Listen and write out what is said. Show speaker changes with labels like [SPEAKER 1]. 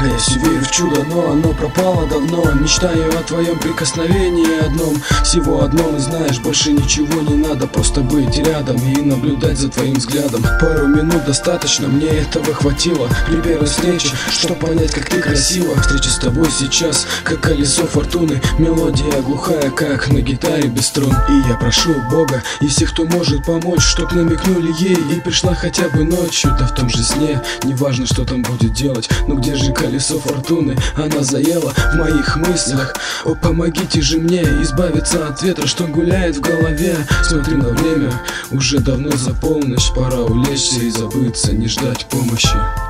[SPEAKER 1] я все верю в чудо, но оно пропало давно. Мечтаю о твоем прикосновении одном, всего одном. И знаешь, больше ничего не надо, просто быть рядом и наблюдать за твоим взглядом. Пару минут достаточно, мне этого хватило при первой встрече, чтоб понять, как ты красива. Встреча с тобой сейчас, как колесо фортуны, мелодия глухая, как на гитаре без струн. И я прошу Бога и всех, кто может помочь, чтоб намекнули ей и пришла хотя бы ночью, да в том же сне. Неважно, что там будет делать, но где же колесо фортуны? Она заела в моих мыслях. О, помогите же мне избавиться от ветра, что гуляет в голове. Смотрю на время, уже давно за полночь, пора улечься и забыться, не ждать помощи.